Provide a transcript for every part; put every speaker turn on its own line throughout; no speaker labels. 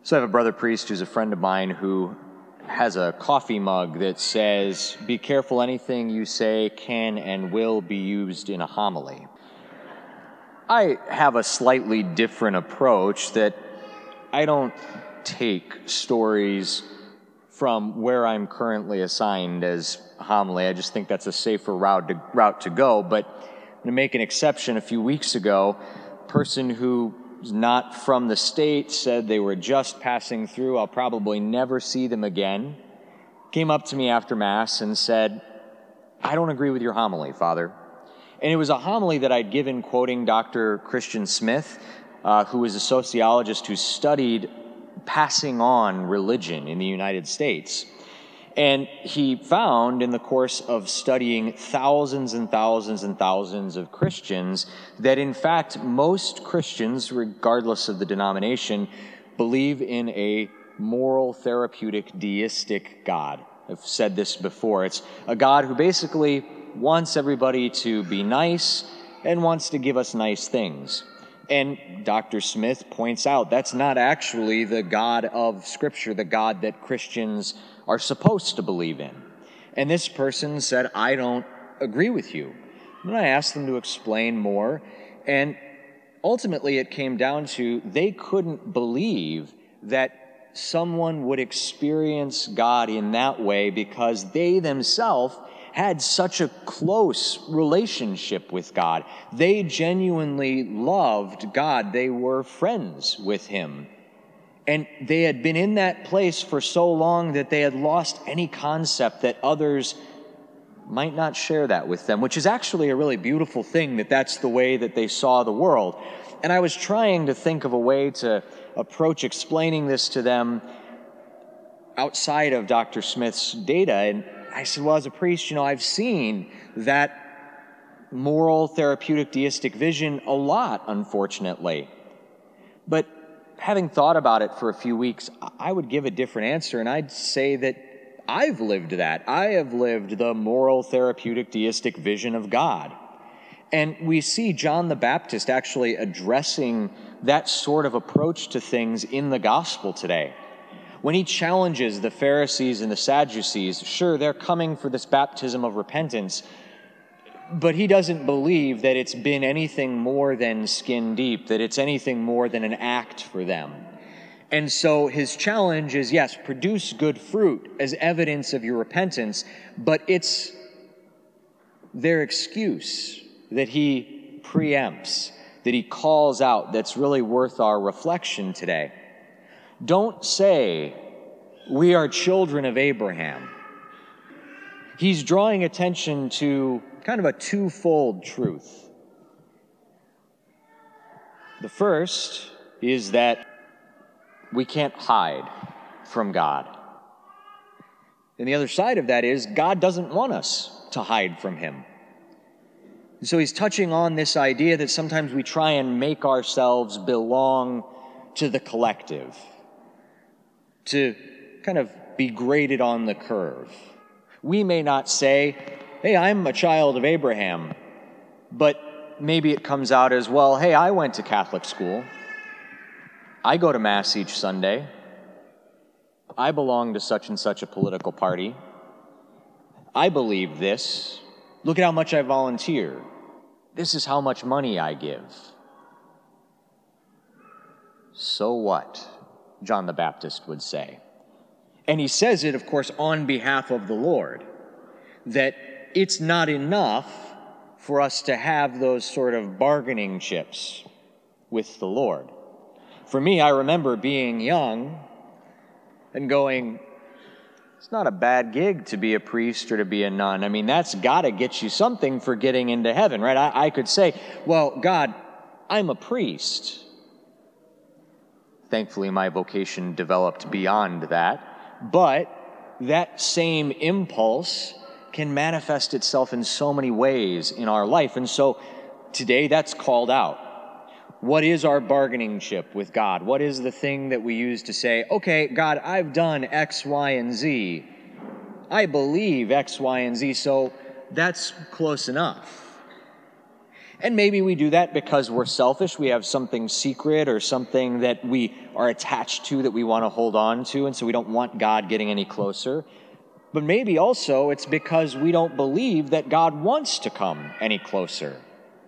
So I have a brother priest who's a friend of mine who has a coffee mug that says, "Be careful, anything you say can and will be used in a homily." I have a slightly different approach that I don't take stories from where I'm currently assigned as homily. I just think that's a safer route to go. But I'm going to make an exception. A few weeks ago, a person who was not from the state said they were just passing through. I'll probably never see them again. Came up to me after Mass and said, "I don't agree with your homily, Father." And it was a homily that I'd given quoting Dr. Christian Smith, who was a sociologist who studied passing on religion in the United States. And he found in the course of studying thousands and thousands and thousands of Christians that in fact most Christians, regardless of the denomination, believe in a moral, therapeutic, deistic God. I've said this before. It's a God who basically wants everybody to be nice and wants to give us nice things. And Dr. Smith points out that's not actually the God of Scripture, the God that Christians are supposed to believe in. And this person said, "I don't agree with you." And I asked them to explain more, and ultimately it came down to they couldn't believe that someone would experience God in that way because they themselves had such a close relationship with God. They genuinely loved God. They were friends with Him. And they had been in that place for so long that they had lost any concept that others might not share that with them, which is actually a really beautiful thing, that that's the way that they saw the world. And I was trying to think of a way to approach explaining this to them outside of Dr. Smith's data. And I said, well, as a priest, I've seen that moral, therapeutic, deistic vision a lot, unfortunately. But having thought about it for a few weeks, I would give a different answer, and I'd say that I've lived that. I have lived the moral, therapeutic, deistic vision of God. And we see John the Baptist actually addressing that sort of approach to things in the gospel today. When he challenges the Pharisees and the Sadducees, sure, they're coming for this baptism of repentance, but he doesn't believe that it's been anything more than skin deep, that it's anything more than an act for them. And so his challenge is, yes, produce good fruit as evidence of your repentance, but it's their excuse that he preempts, that he calls out, that's really worth our reflection today. Don't say, "We are children of Abraham." He's drawing attention to kind of a twofold truth. The first is that we can't hide from God. And the other side of that is God doesn't want us to hide from Him. So he's touching on this idea that sometimes we try and make ourselves belong to the collective, to kind of be graded on the curve. We may not say, "Hey, I'm a child of Abraham," but maybe it comes out as, well, "Hey, I went to Catholic school. I go to Mass each Sunday. I belong to such and such a political party. I believe this. Look at how much I volunteer. This is how much money I give." So what? John the Baptist would say. And he says it, of course, on behalf of the Lord, that it's not enough for us to have those sort of bargaining chips with the Lord. For me, I remember being young and going, it's not a bad gig to be a priest or to be a nun. I mean, that's got to get you something for getting into heaven, right? I could say, well, God, I'm a priest. Thankfully, my vocation developed beyond that. But that same impulse can manifest itself in so many ways in our life. And so today that's called out. What is our bargaining chip with God? What is the thing that we use to say, okay, God, I've done X, Y, and Z. I believe X, Y, and Z, so that's close enough. And maybe we do that because we're selfish. We have something secret or something that we are attached to that we want to hold on to, and so we don't want God getting any closer. But maybe also it's because we don't believe that God wants to come any closer.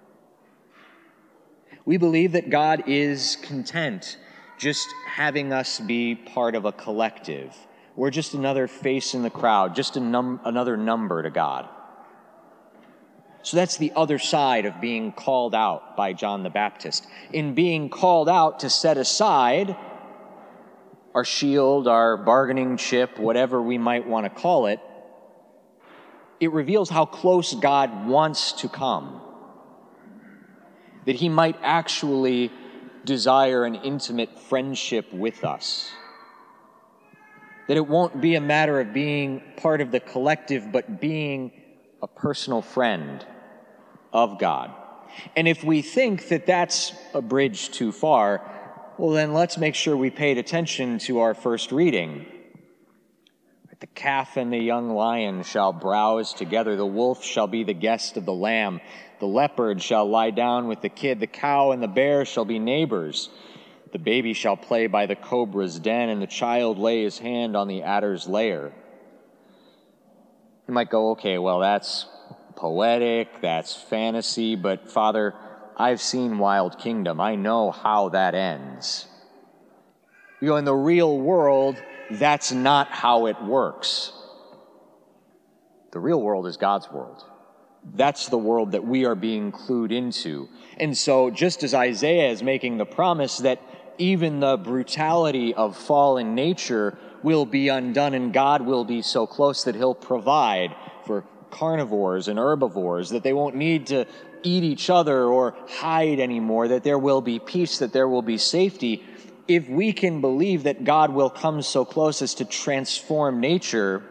We believe that God is content just having us be part of a collective. We're just another face in the crowd, just another number to God. So that's the other side of being called out by John the Baptist. In being called out to set aside our shield, our bargaining chip, whatever we might want to call it, it reveals how close God wants to come. That he might actually desire an intimate friendship with us. That it won't be a matter of being part of the collective, but being a personal friend of God. And if we think that that's a bridge too far, well, then let's make sure we paid attention to our first reading. The calf and the young lion shall browse together. The wolf shall be the guest of the lamb. The leopard shall lie down with the kid. The cow and the bear shall be neighbors. The baby shall play by the cobra's den, and the child lay his hand on the adder's lair. You might go, okay, well, that's poetic, that's fantasy, but Father, I've seen Wild Kingdom. I know how that ends. You know, in the real world, that's not how it works. The real world is God's world. That's the world that we are being clued into. And so just as Isaiah is making the promise that even the brutality of fallen nature will be undone and God will be so close that he'll provide for carnivores and herbivores, that they won't need to eat each other or hide anymore, that there will be peace, that there will be safety. If we can believe that God will come so close as to transform nature,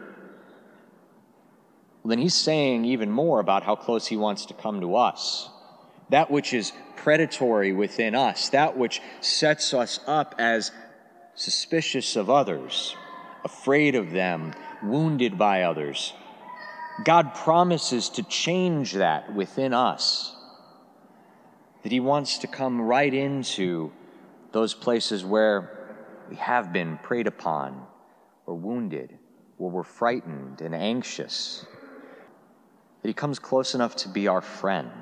then he's saying even more about how close he wants to come to us. That which is predatory within us, that which sets us up as suspicious of others, afraid of them, wounded by others. God promises to change that within us, that he wants to come right into those places where we have been preyed upon or wounded, where we're frightened and anxious, that he comes close enough to be our friend,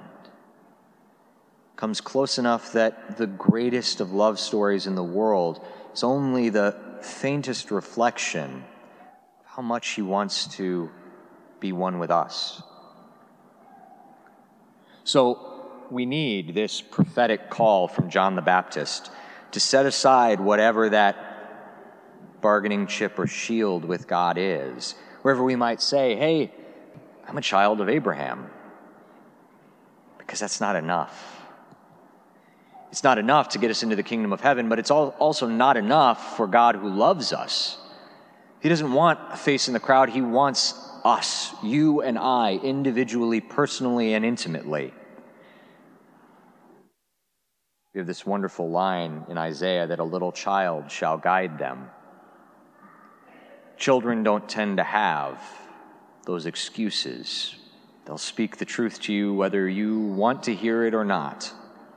comes close enough that the greatest of love stories in the world is only the faintest reflection of how much he wants to be one with us. So we need this prophetic call from John the Baptist to set aside whatever that bargaining chip or shield with God is, wherever we might say, hey, I'm a child of Abraham, because that's not enough. It's not enough to get us into the kingdom of heaven, but it's also not enough for God who loves us. He doesn't want a face in the crowd. He wants us, you and I, individually, personally, and intimately. We have this wonderful line in Isaiah that a little child shall guide them. Children don't tend to have those excuses. They'll speak the truth to you whether you want to hear it or not.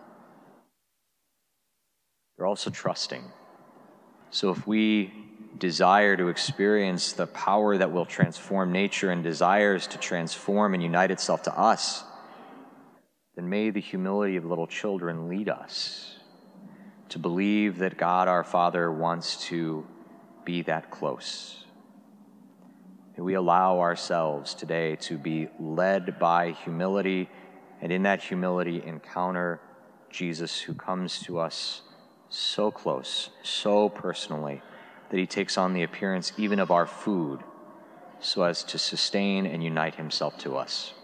They're also trusting. So if we desire to experience the power that will transform nature and desires to transform and unite itself to us, then may the humility of little children lead us to believe that God our Father wants to be that close. May we allow ourselves today to be led by humility, and in that humility encounter Jesus, who comes to us so close, so personally, that he takes on the appearance even of our food so as to sustain and unite himself to us.